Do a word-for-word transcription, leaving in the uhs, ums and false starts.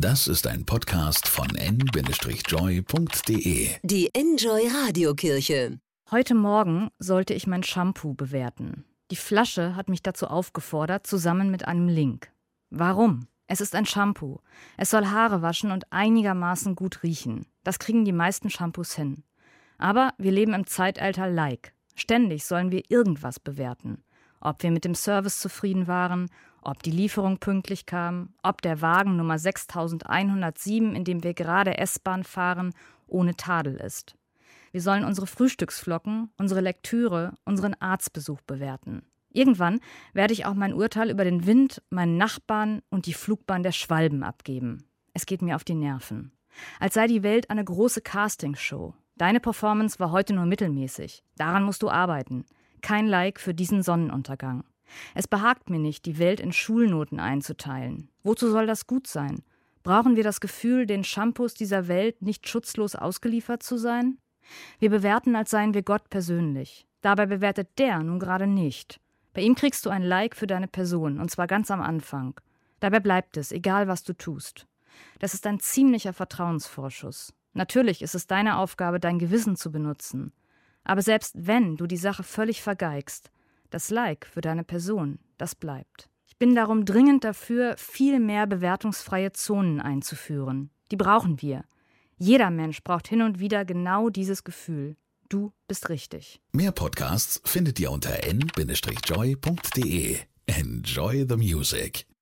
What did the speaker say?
Das ist ein Podcast von en Bindestrich joy punkt de. Die Enjoy Radiokirche. Heute Morgen sollte ich mein Shampoo bewerten. Die Flasche hat mich dazu aufgefordert, zusammen mit einem Link. Warum? Es ist ein Shampoo. Es soll Haare waschen und einigermaßen gut riechen. Das kriegen die meisten Shampoos hin. Aber wir leben im Zeitalter Like. Ständig sollen wir irgendwas bewerten. Ob wir mit dem Service zufrieden waren, ob die Lieferung pünktlich kam, ob der Wagen Nummer sechstausendeinhundertsieben, in dem wir gerade S-Bahn fahren, ohne Tadel ist. Wir sollen unsere Frühstücksflocken, unsere Lektüre, unseren Arztbesuch bewerten. Irgendwann werde ich auch mein Urteil über den Wind, meinen Nachbarn und die Flugbahn der Schwalben abgeben. Es geht mir auf die Nerven. Als sei die Welt eine große Castingshow. Deine Performance war heute nur mittelmäßig. Daran musst du arbeiten. Kein Like für diesen Sonnenuntergang. Es behagt mir nicht, die Welt in Schulnoten einzuteilen. Wozu soll das gut sein? Brauchen wir das Gefühl, den Shampoos dieser Welt nicht schutzlos ausgeliefert zu sein? Wir bewerten, als seien wir Gott persönlich. Dabei bewertet der nun gerade nicht. Bei ihm kriegst du ein Like für deine Person, und zwar ganz am Anfang. Dabei bleibt es, egal was du tust. Das ist ein ziemlicher Vertrauensvorschuss. Natürlich ist es deine Aufgabe, dein Gewissen zu benutzen. Aber selbst wenn du die Sache völlig vergeigst, das Like für deine Person, das bleibt. Ich bin darum dringend dafür, viel mehr bewertungsfreie Zonen einzuführen. Die brauchen wir. Jeder Mensch braucht hin und wieder genau dieses Gefühl. Du bist richtig. Mehr Podcasts findet ihr unter en Bindestrich joy punkt de. Enjoy the music.